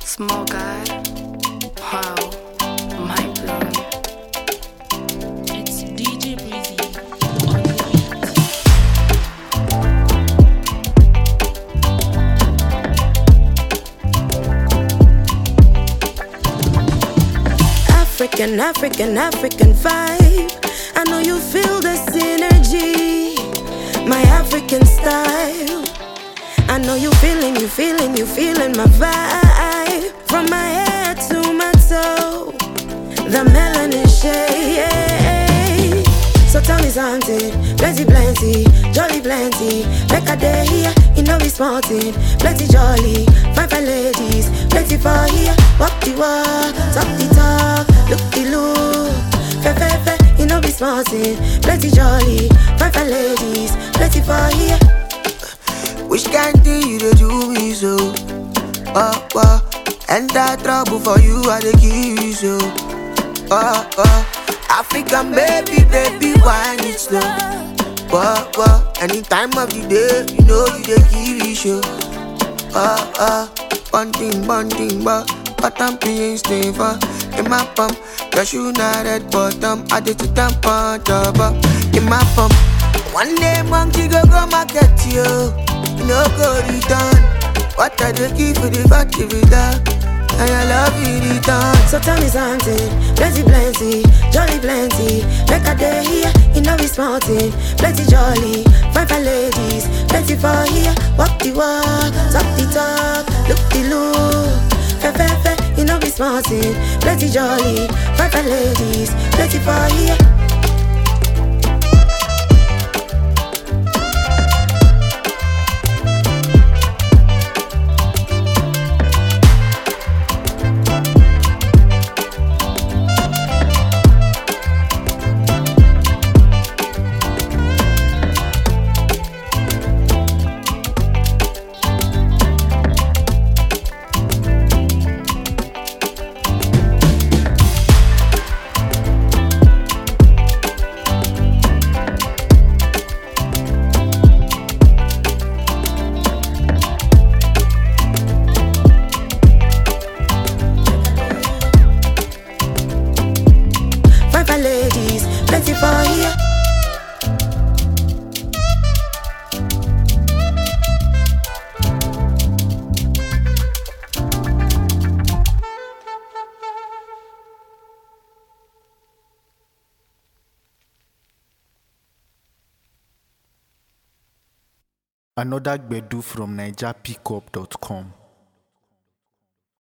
Small guy. Wow. Mind blown. It's DJ Breezy on the beat. African vibe. I know you feel the synergy. My African style. I know you feeling my vibe. From my head to my toe, the melanin shade. So tell me something, plenty, jolly plenty. Make a day here, you know we small thing. Plenty jolly, fine ladies, plenty for here. Walk the walk, talk the talk, look the look. Fe, you know we small thing. Plenty jolly, fine ladies, plenty for here. Which kind thing you dey do me so? Enter trouble for you, I dey give you so. African baby, wine it slow. Any time of the day, you know you dey give you show. Bunting, but I'm being stay for. In my pump, your shoe not red bottom. I did to dump on top. In my pump, one day monkey go market you. No go return. What I do give for the fatty with that, and I love you return. So tell me something, plenty, jolly plenty. Make a day here, you know we small thing. Plenty jolly, fine ladies, plenty for here. Walk the walk, talk the talk, look the look. Fe, you know we small thing. Plenty jolly, fine ladies, plenty for here. Ladies, plenty for here. Another Gbedu from NigerPickup.com.